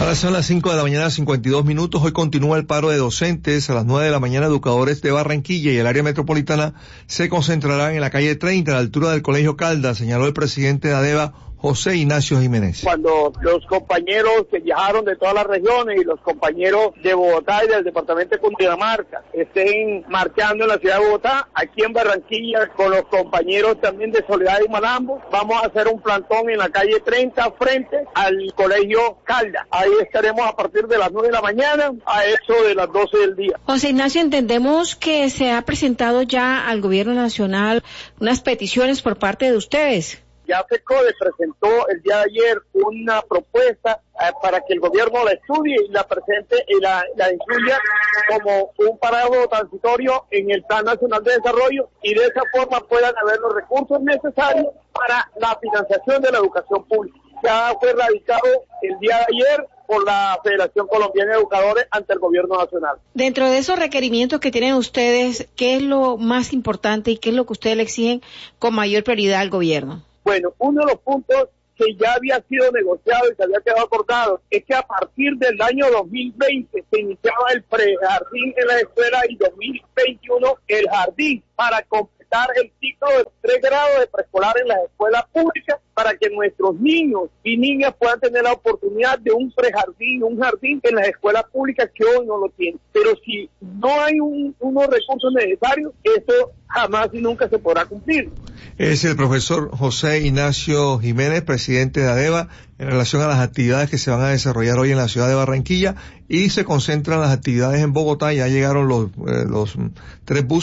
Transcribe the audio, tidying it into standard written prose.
Ahora son las 5 de la mañana, 52 minutos. Hoy continúa el paro de docentes. A las 9 de la mañana, educadores de Barranquilla y el área metropolitana se concentrarán en la calle 30, a la altura del Colegio Caldas, señaló el presidente de ADEVA, José Ignacio Jiménez. Cuando los compañeros que viajaron de todas las regiones y los compañeros de Bogotá y del departamento de Cundinamarca estén marchando en la ciudad de Bogotá, aquí en Barranquilla, con los compañeros también de Soledad y Malambo, vamos a hacer un plantón en la calle 30 frente al Colegio Caldas. Ahí estaremos a partir de las 9 de la mañana a eso de las 12 del día. José Ignacio, entendemos que se ha presentado ya al gobierno nacional unas peticiones por parte de ustedes. Ya FECODE presentó el día de ayer una propuesta para que el gobierno la estudie y la presente y la incluya como un parámetro transitorio en el Plan Nacional de Desarrollo, y de esa forma puedan haber los recursos necesarios para la financiación de la educación pública. Ya fue radicado el día de ayer por la Federación Colombiana de Educadores ante el gobierno nacional. Dentro de esos requerimientos que tienen ustedes, ¿qué es lo más importante y qué es lo que ustedes le exigen con mayor prioridad al gobierno? Bueno, uno de los puntos que ya había sido negociado y se había quedado acordado es que a partir del año 2020 se iniciaba el prejardín en la escuela y 2021 el jardín para completar el ciclo de 3 grados de preescolar en las escuelas públicas, para que nuestros niños y niñas puedan tener la oportunidad de un prejardín, un jardín en las escuelas públicas que hoy no lo tienen. Pero si no hay unos recursos necesarios, eso jamás y nunca se podrá cumplir. Es el profesor José Ignacio Jiménez, presidente de ADEVA, en relación a las actividades que se van a desarrollar hoy en la ciudad de Barranquilla, y se concentran las actividades en Bogotá. Ya llegaron los 3 buses